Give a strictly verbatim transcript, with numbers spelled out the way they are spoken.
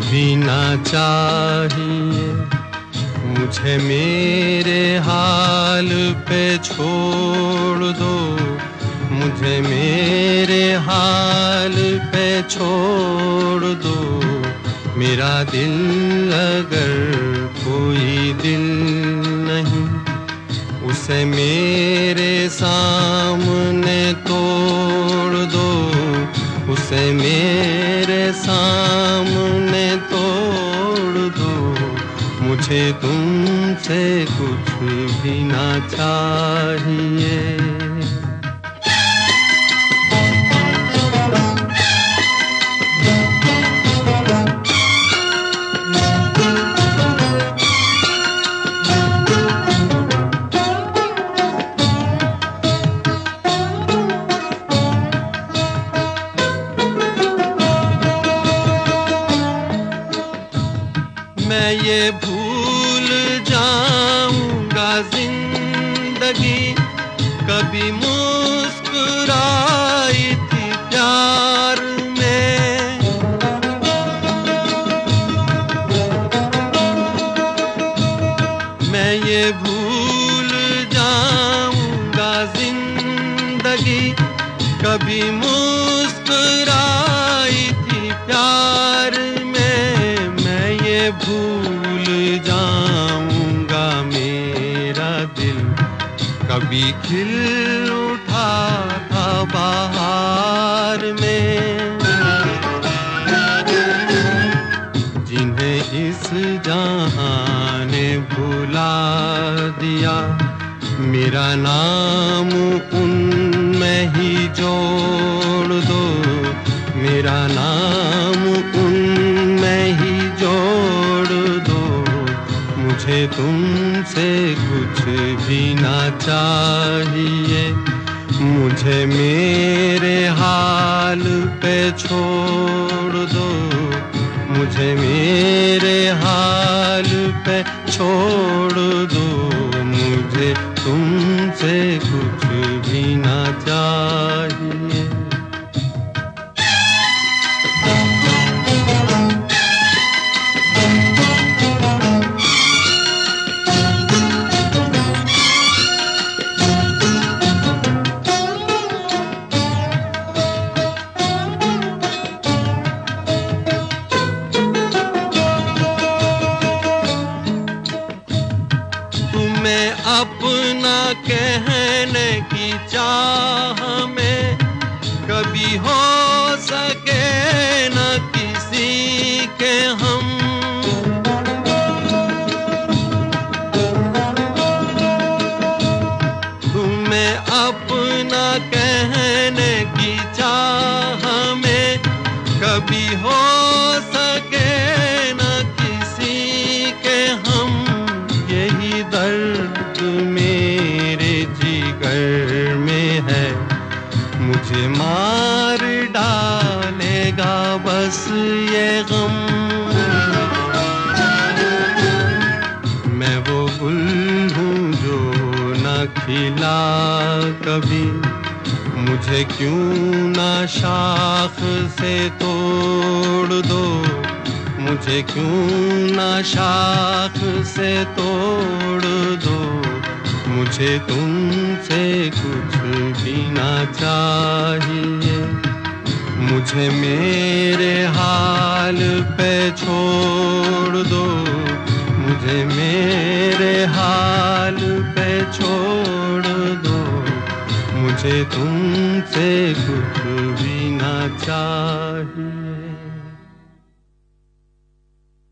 भी ना चाहिए, मुझे मेरे हाल पे छोड़ दो, मुझे मेरे हाल पे छोड़ दो। मेरा दिल अगर कोई दिल नहीं, उसे मेरे सामने तोड़ दो, उसे मेरे सामने तोड़ दो। मुझे तुमसे कुछ भी ना चाहिए। मैं ये भूल जाऊंगा जिंदगी कभी मुस्कुराई थी प्यार में। मैं ये भूल जाऊंगा जिंदगी कभी मुस्कुराई थी प्यार में। मैं ये भूल जाऊंगा मेरा दिल कभी खिल उठा था बहार में। जिन्हें इस जहां ने भुला दिया, मेरा नाम उनमें ही जोड़ दो, मेरा नाम उनमें ही जोड़ दो। मुझे तुमसे कुछ भी ना चाहिए, मुझे मेरे हाल पे छोड़ दो, मुझे मेरे हाल पे छोड़ दो। मुझे तुमसे कुछ भी ना चाहिए। तुम्हें अपना कहने की चाह में कभी हो सके न किसी के हम। तुम्हें अपना कहने की चाह में कभी हो सके न किसी के हम। यही दर्द मेरे जिगर में है, मुझे मार डालेगा बस ये गम। मैं वो गुल हूँ जो न खिला कभी, मुझे क्यों ना शाख से तोड़ दो, मुझे क्यों ना शाख से तोड़ दो। मुझे तुमसे कुछ भी ना चाहिए, मुझे मेरे हाल पे छोड़ दो, मुझे मेरे हाल पे छोड़ दो। मुझे तुमसे कुछ भी ना चाहिए।